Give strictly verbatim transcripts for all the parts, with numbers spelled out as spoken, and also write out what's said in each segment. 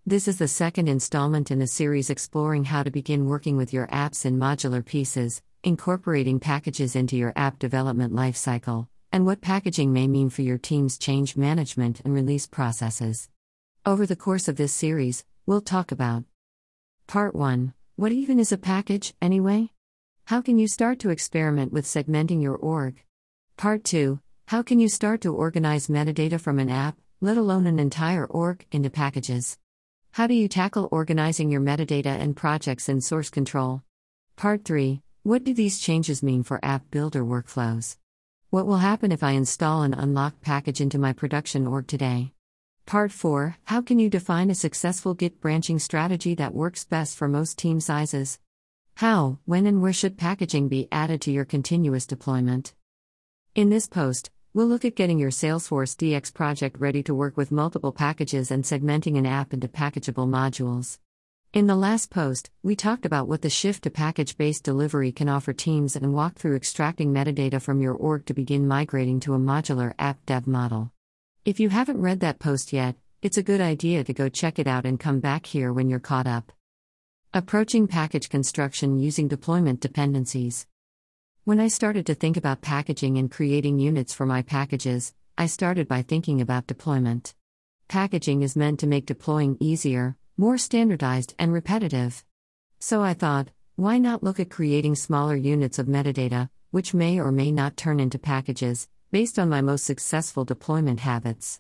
This is the second installment in a series exploring how to begin working with your apps in modular pieces, incorporating packages into your app development lifecycle, and what packaging may mean for your team's change management and release processes. Over the course of this series, we'll talk about Part one. What even is a package, anyway? How can you start to experiment with segmenting your org? Part two. How can you start to organize metadata from an app, let alone an entire org, into packages? How do you tackle organizing your metadata and projects in source control? Part three. What do these changes mean for app builder workflows? What will happen if I install an unlocked package into my production org today? Part four. How can you define a successful Git branching strategy that works best for most team sizes? How, when, and where should packaging be added to your continuous deployment? In this post, we'll look at getting your Salesforce D X project ready to work with multiple packages and segmenting an app into packageable modules. In the last post, we talked about what the shift to package-based delivery can offer teams and walked through extracting metadata from your org to begin migrating to a modular app dev model. If you haven't read that post yet, it's a good idea to go check it out and come back here when you're caught up. Approaching package construction using deployment dependencies. When I started to think about packaging and creating units for my packages, I started by thinking about deployment. Packaging is meant to make deploying easier, more standardized, and repetitive. So I thought, why not look at creating smaller units of metadata, which may or may not turn into packages, based on my most successful deployment habits?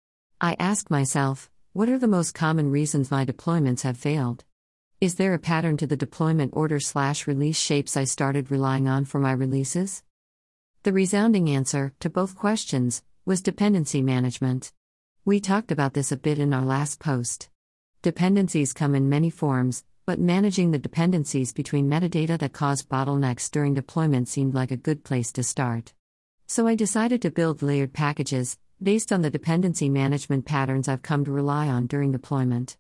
I asked myself, what are the most common reasons my deployments have failed? Is there a pattern to the deployment order slash release shapes I started relying on for my releases? The resounding answer to both questions was dependency management. We talked about this a bit in our last post. Dependencies come in many forms, but managing the dependencies between metadata that cause bottlenecks during deployment seemed like a good place to start. So I decided to build layered packages, based on the dependency management patterns I've come to rely on during deployment.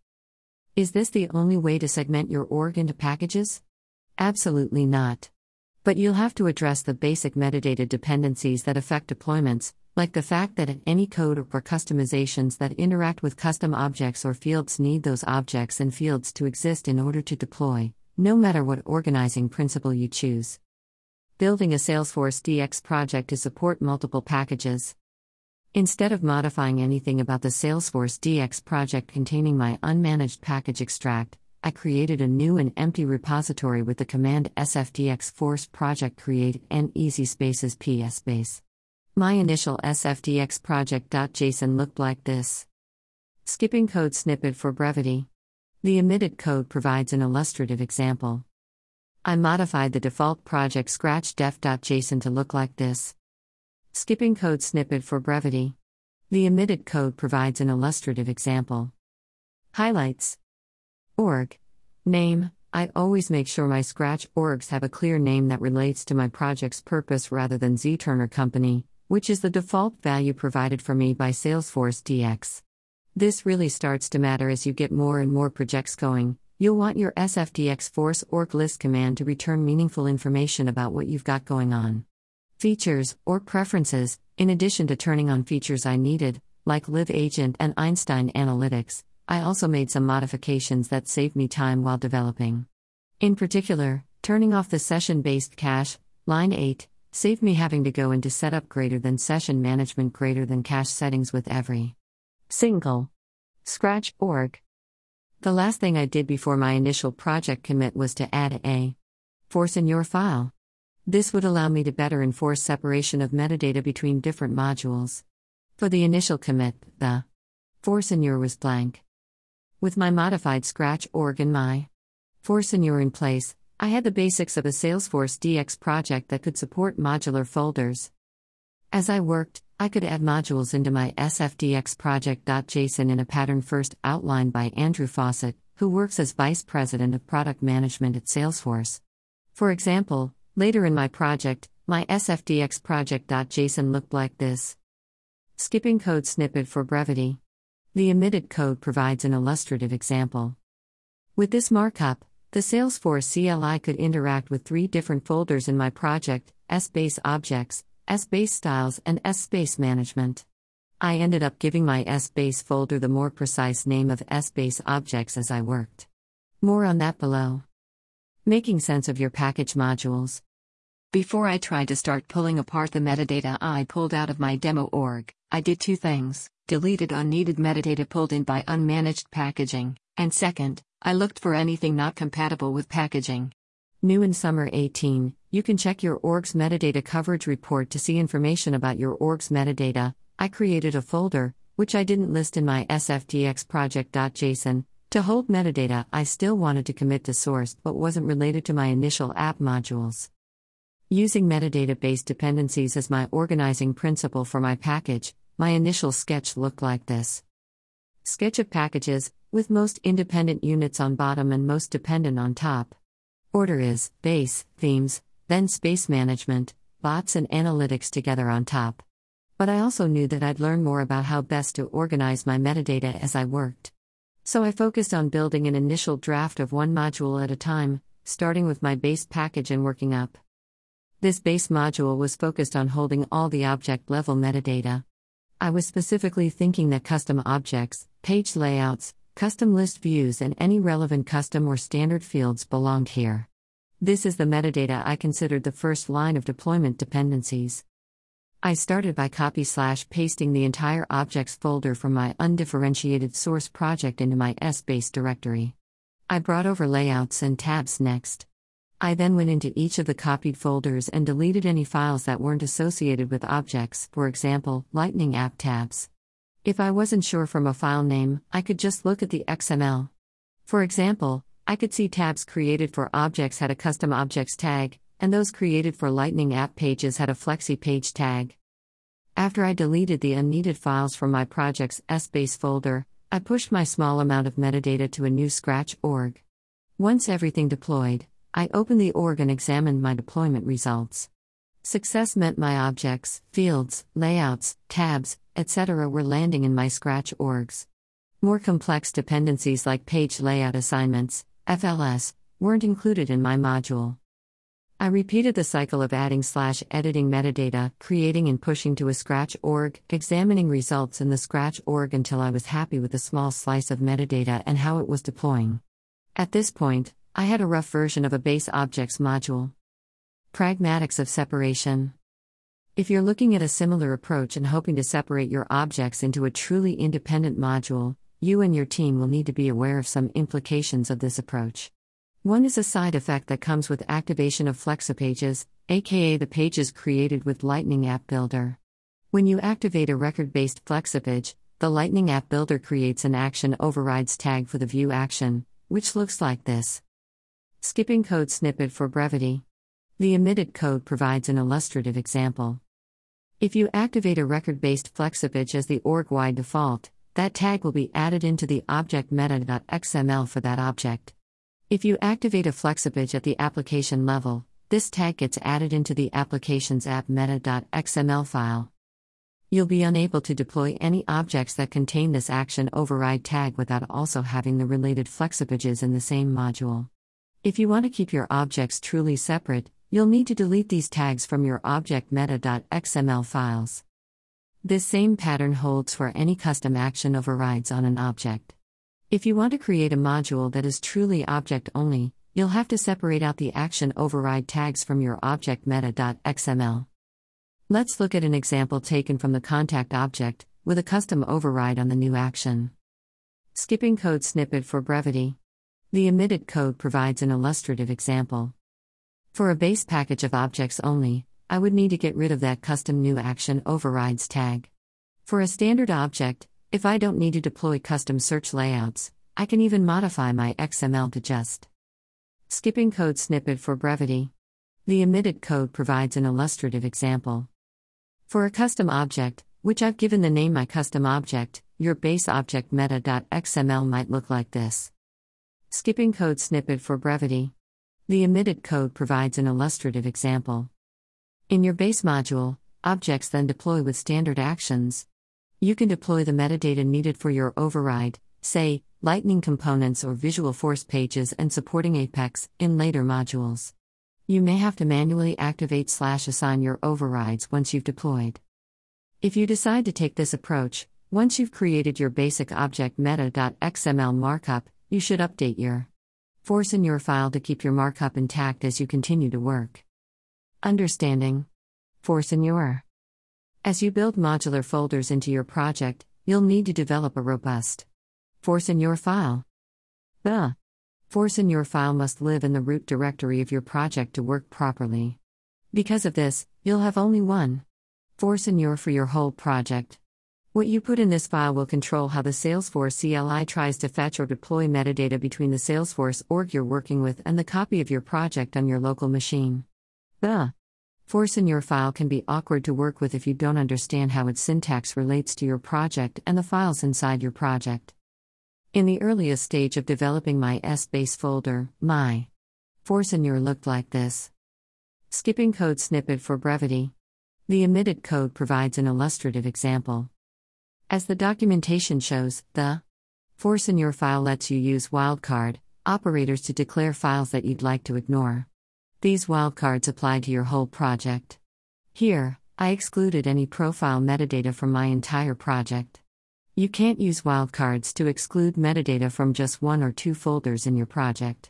Is this the only way to segment your org into packages? Absolutely not. But you'll have to address the basic metadata dependencies that affect deployments, like the fact that any code or customizations that interact with custom objects or fields need those objects and fields to exist in order to deploy, no matter what organizing principle you choose. Building a Salesforce D X project to support multiple packages. Instead of modifying anything about the Salesforce D X project containing my unmanaged package extract, I created a new and empty repository with the command sfdx force project create and easy spaces ps space. My initial sfdx project.json looked like this. Skipping code snippet for brevity. The omitted code provides an illustrative example. I modified the default project scratch.def.json to look like this. Skipping code snippet for brevity. The omitted code provides an illustrative example. Highlights. Org. Name. I always make sure my Scratch orgs have a clear name that relates to my project's purpose rather than zTurner Company, which is the default value provided for me by Salesforce D X. This really starts to matter as you get more and more projects going. You'll want your sfdx force org list command to return meaningful information about what you've got going on. Features, or preferences. In addition to turning on features I needed, like Live Agent and Einstein Analytics, I also made some modifications that saved me time while developing. In particular, turning off the session-based cache, line eight, saved me having to go into setup greater than session management greater than cache settings with every single Scratch org. The last thing I did before my initial project commit was to add a force in your file. This would allow me to better enforce separation of metadata between different modules. For the initial commit, the force in your was blank. With my modified Scratch org and my force in your in place, I had the basics of a Salesforce D X project that could support modular folders. As I worked, I could add modules into my sfdx project.json in a pattern first outlined by Andrew Fawcett, who works as Vice President of Product Management at Salesforce. For example, later in my project, my sfdx project.json looked like this. Skipping code snippet for brevity. The omitted code provides an illustrative example. With this markup, the Salesforce C L I could interact with three different folders in my project: S-Base Objects, S-Base Styles, and S-Base Management. I ended up giving my S-Base folder the more precise name of S-Base objects as I worked. More on that below. Making sense of your package modules. Before I tried to start pulling apart the metadata I pulled out of my demo org, I did two things: deleted unneeded metadata pulled in by unmanaged packaging, and second, I looked for anything not compatible with packaging. New in Summer eighteen, you can check your org's metadata coverage report to see information about your org's metadata. I created a folder, which I didn't list in my sfdxproject.json, to hold metadata I still wanted to commit to source but wasn't related to my initial app modules. Using metadata-based dependencies as my organizing principle for my package, my initial sketch looked like this. Sketch of packages, with most independent units on bottom and most dependent on top. Order is base, themes, then space management, bots and analytics together on top. But I also knew that I'd learn more about how best to organize my metadata as I worked. So I focused on building an initial draft of one module at a time, starting with my base package and working up. This base module was focused on holding all the object-level metadata. I was specifically thinking that custom objects, page layouts, custom list views and any relevant custom or standard fields belonged here. This is the metadata I considered the first line of deployment dependencies. I started by copy-slash-pasting the entire objects folder from my undifferentiated source project into my S-Base directory. I brought over layouts and tabs next. I then went into each of the copied folders and deleted any files that weren't associated with objects, for example, Lightning App tabs. If I wasn't sure from a file name, I could just look at the X M L. For example, I could see tabs created for objects had a custom objects tag, and those created for Lightning App pages had a Flexi page tag. After I deleted the unneeded files from my project's S-Base folder, I pushed my small amount of metadata to a new Scratch org. Once everything deployed, I opened the org and examined my deployment results. Success meant my objects, fields, layouts, tabs, et cetera were landing in my Scratch orgs. More complex dependencies like page layout assignments, F L S, weren't included in my module. I repeated the cycle of adding slash editing metadata, creating and pushing to a Scratch org, examining results in the Scratch org until I was happy with a small slice of metadata and how it was deploying. At this point, I had a rough version of a base objects module. Pragmatics of separation. If you're looking at a similar approach and hoping to separate your objects into a truly independent module, you and your team will need to be aware of some implications of this approach. One is a side effect that comes with activation of FlexiPages, aka the pages created with Lightning App Builder. When you activate a record-based FlexiPage, the Lightning App Builder creates an action overrides tag for the view action, which looks like this. Skipping code snippet for brevity. The omitted code provides an illustrative example. If you activate a record-based FlexiPage as the org-wide default, that tag will be added into the object meta.xml for that object. If you activate a FlexiPage at the application level, this tag gets added into the application's app meta.xml file. You'll be unable to deploy any objects that contain this action override tag without also having the related FlexiPages in the same module. If you want to keep your objects truly separate, you'll need to delete these tags from your object meta.xml files. This same pattern holds for any custom action overrides on an object. If you want to create a module that is truly object-only, you'll have to separate out the action override tags from your object meta.xml. Let's look at an example taken from the contact object, with a custom override on the new action. Skipping code snippet for brevity. The omitted code provides an illustrative example. For a base package of objects only, I would need to get rid of that custom new action overrides tag. For a standard object, if I don't need to deploy custom search layouts, I can even modify my X M L to just. Skipping code snippet for brevity. The omitted code provides an illustrative example. For a custom object, which I've given the name my custom object, your base object meta.xml might look like this. Skipping code snippet for brevity. The omitted code provides an illustrative example. In your base module, objects then deploy with standard actions. You can deploy the metadata needed for your override, say, Lightning components or Visualforce pages and supporting Apex, in later modules. You may have to manually activate slash assign your overrides once you've deployed. If you decide to take this approach, once you've created your basic object meta.xml markup, you should update your force in your file to keep your markup intact as you continue to work. Understanding force in your. As you build modular folders into your project, you'll need to develop a robust force in your file. The force in your file must live in the root directory of your project to work properly. Because of this, you'll have only one force in your for your whole project. What you put in this file will control how the Salesforce C L I tries to fetch or deploy metadata between the Salesforce org you're working with and the copy of your project on your local machine. The force in your file can be awkward to work with if you don't understand how its syntax relates to your project and the files inside your project. In the earliest stage of developing my S-base folder, my force in your looked like this. Skipping code snippet for brevity. The omitted code provides an illustrative example. As the documentation shows, the force in your file lets you use wildcard operators to declare files that you'd like to ignore. These wildcards apply to your whole project. Here, I excluded any profile metadata from my entire project. You can't use wildcards to exclude metadata from just one or two folders in your project.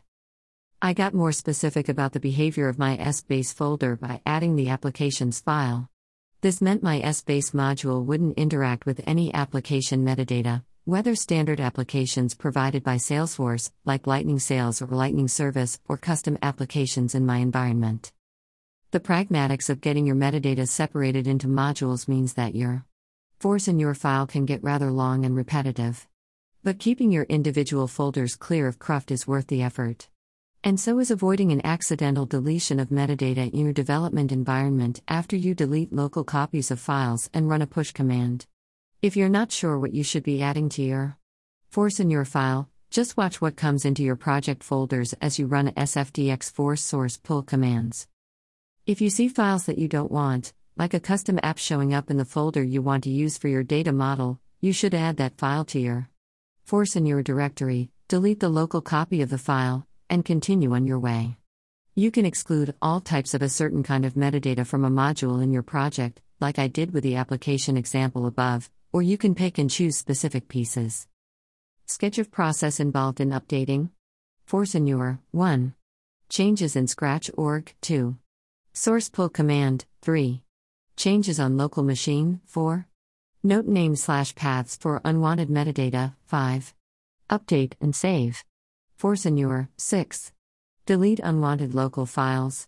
I got more specific about the behavior of my S-base folder by adding the applications file. This meant my S-base module wouldn't interact with any application metadata, whether standard applications provided by Salesforce, like Lightning Sales or Lightning Service, or custom applications in my environment. The pragmatics of getting your metadata separated into modules means that your force in your file can get rather long and repetitive. But keeping your individual folders clear of cruft is worth the effort. And so is avoiding an accidental deletion of metadata in your development environment after you delete local copies of files and run a push command. If you're not sure what you should be adding to your force in your file, just watch what comes into your project folders as you run sfdx force source pull commands. If you see files that you don't want, like a custom app showing up in the folder you want to use for your data model, you should add that file to your force in your directory, delete the local copy of the file, and continue on your way. You can exclude all types of a certain kind of metadata from a module in your project, like I did with the application example above, or you can pick and choose specific pieces. Sketch of process involved in updating force in your. one. Changes in Scratch org. two. Source pull command. three. Changes on local machine. four. Note name slash paths for unwanted metadata. five. Update and save force in your. six. Delete unwanted local files.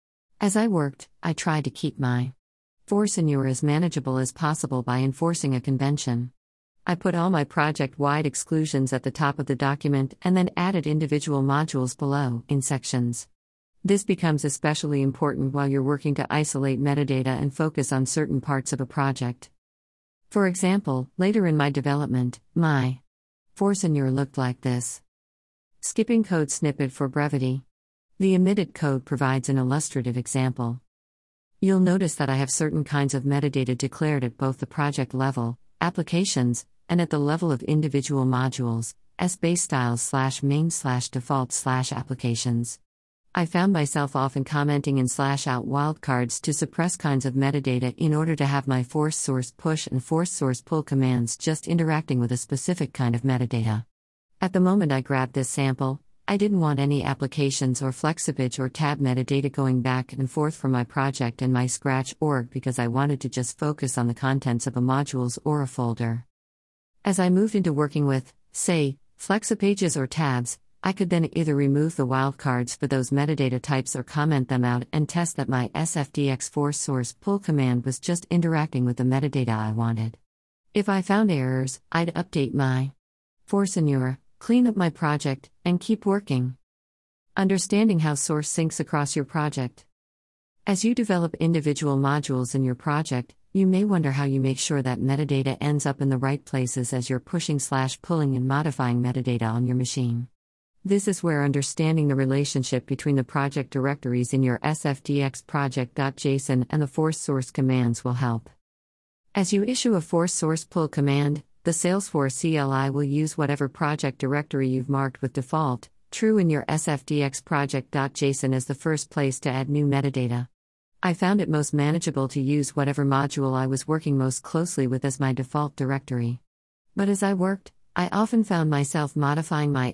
As I worked, I tried to keep my force in your as manageable as possible by enforcing a convention. I put all my project-wide exclusions at the top of the document and then added individual modules below, in sections. This becomes especially important while you're working to isolate metadata and focus on certain parts of a project. For example, later in my development, my force in your looked like this. Skipping code snippet for brevity. The omitted code provides an illustrative example. You'll notice that I have certain kinds of metadata declared at both the project level, applications, and at the level of individual modules, S-base styles slash main slash default slash applications. I found myself often commenting in slash out wildcards to suppress kinds of metadata in order to have my force source push and force source pull commands just interacting with a specific kind of metadata. At the moment I grabbed this sample, I didn't want any applications or Flexibage or tab metadata going back and forth from my project and my Scratch org because I wanted to just focus on the contents of a modules or a folder. As I moved into working with, say, Flexipages or tabs, I could then either remove the wildcards for those metadata types or comment them out and test that my sfdx force source pull command was just interacting with the metadata I wanted. If I found errors, I'd update my force in your, clean up my project, and keep working. Understanding how source syncs across your project. As you develop individual modules in your project, you may wonder how you make sure that metadata ends up in the right places as you're pushing slash pulling and modifying metadata on your machine. This is where understanding the relationship between the project directories in your sfdx project.json and the force source commands will help. As you issue a force source pull command, the Salesforce C L I will use whatever project directory you've marked with default, true in your sfdx project.json as the first place to add new metadata. I found it most manageable to use whatever module I was working most closely with as my default directory. But as I worked, I often found myself modifying my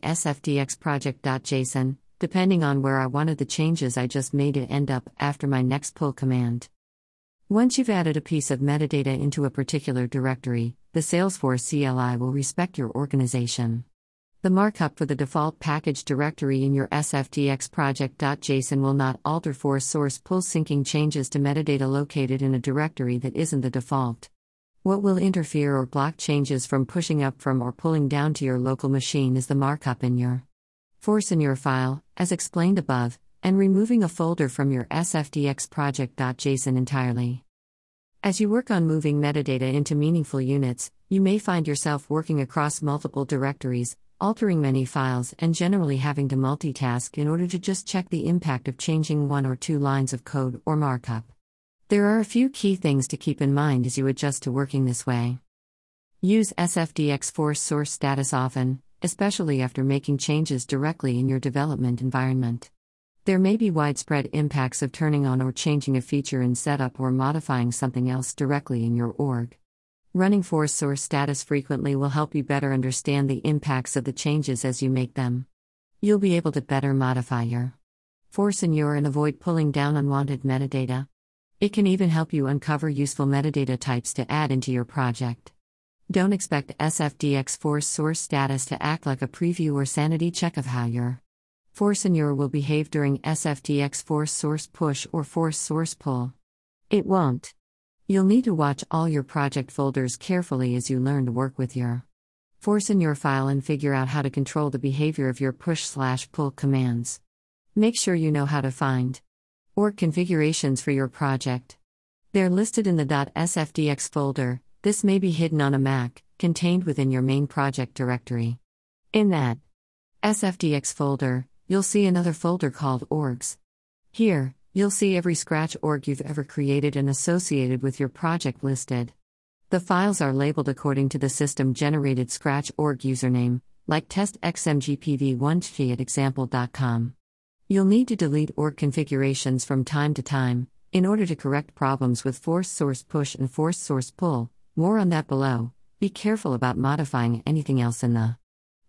sfdxproject.json, depending on where I wanted the changes I just made to end up after my next pull command. Once you've added a piece of metadata into a particular directory, the Salesforce C L I will respect your organization. The markup for the default package directory in your sfdxproject.json will not alter force source pull syncing changes to metadata located in a directory that isn't the default. What will interfere or block changes from pushing up from or pulling down to your local machine is the markup in your Force.in.your file, as explained above, and removing a folder from your sfdxproject.json entirely. As you work on moving metadata into meaningful units, you may find yourself working across multiple directories, altering many files, and generally having to multitask in order to just check the impact of changing one or two lines of code or markup. There are a few key things to keep in mind as you adjust to working this way. Use sfdx force source status often, especially after making changes directly in your development environment. There may be widespread impacts of turning on or changing a feature in setup or modifying something else directly in your org. Running force source status frequently will help you better understand the impacts of the changes as you make them. You'll be able to better modify your Force.in.your and avoid pulling down unwanted metadata. It can even help you uncover useful metadata types to add into your project. Don't expect sfdx force source status to act like a preview or sanity check of how your Force.in.your will behave during sfdx force source push or force source pull. It won't. You'll need to watch all your project folders carefully as you learn to work with your Force.in.your file and figure out how to control the behavior of your push/pull commands. Make sure you know how to find org configurations for your project. They're listed in the .sfdx folder. This may be hidden on a Mac, contained within your main project directory. In that sfdx folder, you'll see another folder called orgs. Here, you'll see every Scratch org you've ever created and associated with your project listed. The files are labeled according to the system-generated Scratch org username, like testxmgpv one at example dot com. You'll need to delete org configurations from time to time, in order to correct problems with force source push and force source pull. More on that below. Be careful about modifying anything else in the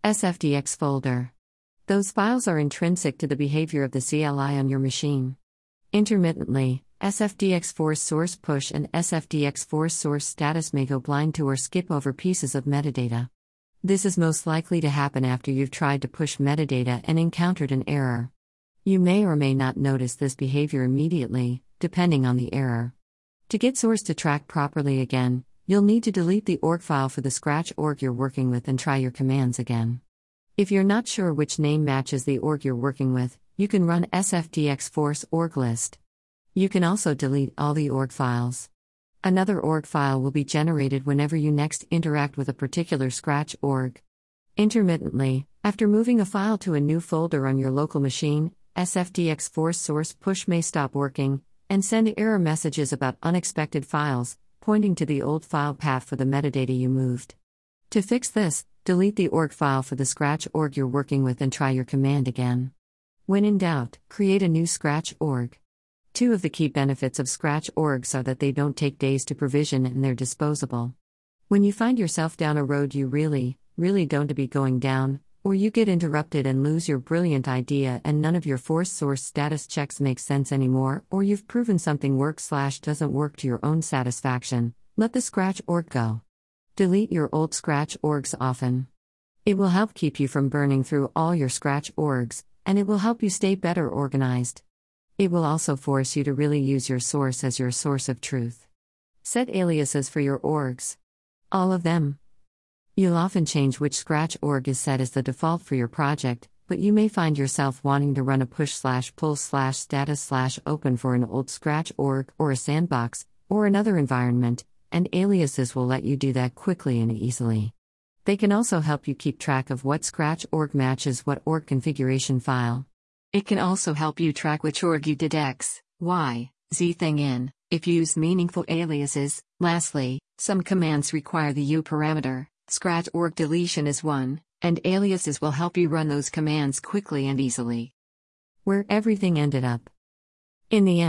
sfdx folder. Those files are intrinsic to the behavior of the C L I on your machine. Intermittently, sfdx force source push and sfdx force source status may go blind to or skip over pieces of metadata. This is most likely to happen after you've tried to push metadata and encountered an error. You may or may not notice this behavior immediately, depending on the error. To get source to track properly again, you'll need to delete the org file for the Scratch org you're working with and try your commands again. If you're not sure which name matches the org you're working with, you can run sfdx force org list. You can also delete all the org files. Another org file will be generated whenever you next interact with a particular Scratch org. Intermittently, after moving a file to a new folder on your local machine, sfdx force source push may stop working, and send error messages about unexpected files, pointing to the old file path for the metadata you moved. To fix this, delete the org file for the Scratch org you're working with and try your command again. When in doubt, create a new Scratch org. Two of the key benefits of Scratch orgs are that they don't take days to provision and they're disposable. When you find yourself down a road you really, really don't be going down, or you get interrupted and lose your brilliant idea and none of your force source status checks make sense anymore, or you've proven something works slash doesn't work to your own satisfaction, let the Scratch org go. Delete your old Scratch orgs often. It will help keep you from burning through all your Scratch orgs, and it will help you stay better organized. It will also force you to really use your source as your source of truth. Set aliases for your orgs. All of them. You'll often change which Scratch org is set as the default for your project, but you may find yourself wanting to run a push slash pull slash status slash open for an old Scratch org or a sandbox, or another environment, and aliases will let you do that quickly and easily. They can also help you keep track of what Scratch org matches what org configuration file. It can also help you track which org you did X, Y, Z thing in, if you use meaningful aliases. Lastly, some commands require the U parameter. Scratch org deletion is one, and aliases will help you run those commands quickly and easily. Where everything ended up. In the end,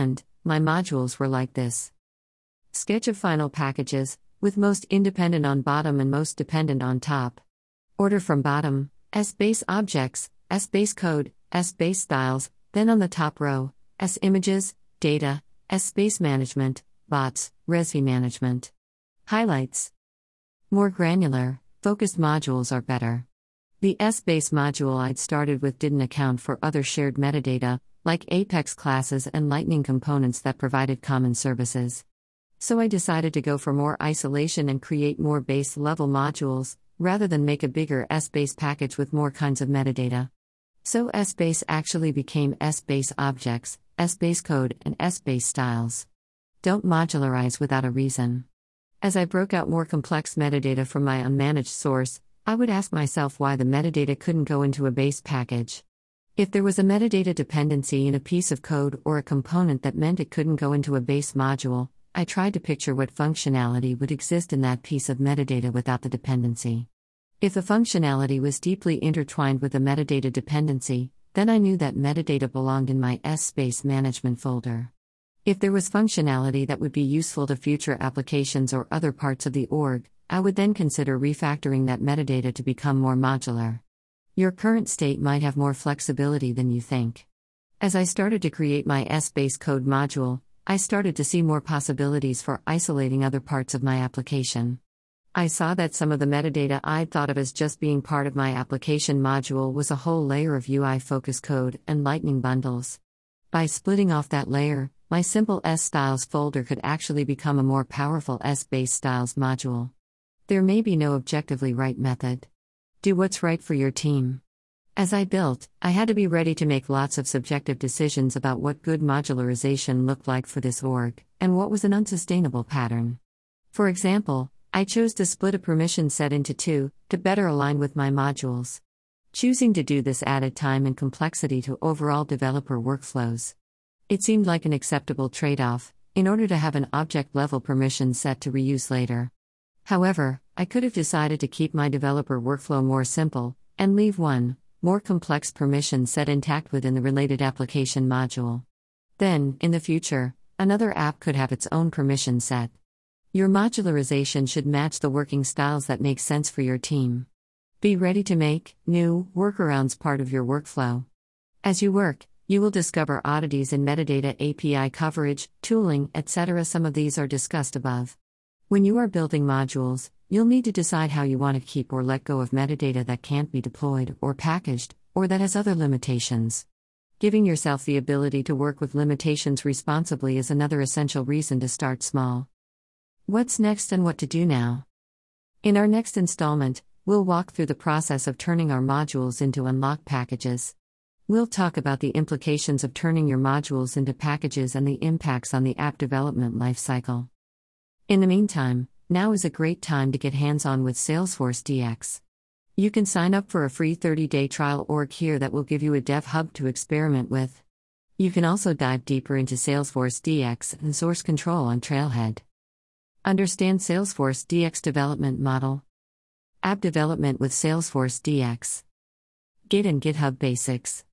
my modules were like this. Sketch of final packages, with most independent on bottom and most dependent on top. Order from bottom, S-base objects, S-base code, S-base styles, then on the top row, S-images, data, S-base management, bots, Resv management. Highlights. More granular, focused modules are better. The S-base module I'd started with didn't account for other shared metadata, like Apex classes and Lightning components that provided common services. So I decided to go for more isolation and create more base-level modules, rather than make a bigger S-base package with more kinds of metadata. So S-base actually became S-base objects, S-base code, and S-base styles. Don't modularize without a reason. As I broke out more complex metadata from my unmanaged source, I would ask myself why the metadata couldn't go into a base package. If there was a metadata dependency in a piece of code or a component that meant it couldn't go into a base module, I tried to picture what functionality would exist in that piece of metadata without the dependency. If the functionality was deeply intertwined with a metadata dependency, then I knew that metadata belonged in my S-base management folder. If there was functionality that would be useful to future applications or other parts of the org, I would then consider refactoring that metadata to become more modular. Your current state might have more flexibility than you think. As I started to create my S-base code module, I started to see more possibilities for isolating other parts of my application. I saw that some of the metadata I'd thought of as just being part of my application module was a whole layer of U I-focused code and Lightning bundles. By splitting off that layer, my simple S-styles folder could actually become a more powerful S-base styles module. There may be no objectively right method. Do what's right for your team. As I built, I had to be ready to make lots of subjective decisions about what good modularization looked like for this org, and what was an unsustainable pattern. For example, I chose to split a permission set into two, to better align with my modules. Choosing to do this added time and complexity to overall developer workflows. It seemed like an acceptable trade-off, in order to have an object-level permission set to reuse later. However, I could have decided to keep my developer workflow more simple, and leave one, more complex permission set intact within the related application module. Then, in the future, another app could have its own permission set. Your modularization should match the working styles that make sense for your team. Be ready to make new workarounds part of your workflow. As you work, you will discover oddities in metadata A P I coverage, tooling, et cetera. Some of these are discussed above. When you are building modules, you'll need to decide how you want to keep or let go of metadata that can't be deployed or packaged, or that has other limitations. Giving yourself the ability to work with limitations responsibly is another essential reason to start small. What's next and what to do now? In our next installment, we'll walk through the process of turning our modules into unlock packages. We'll talk about the implications of turning your modules into packages and the impacts on the app development lifecycle. In the meantime, now is a great time to get hands-on with Salesforce D X. You can sign up for a free thirty-day trial org here that will give you a dev hub to experiment with. You can also dive deeper into Salesforce D X and source control on Trailhead. Understand Salesforce D X development model. App development with Salesforce D X. Git and GitHub basics.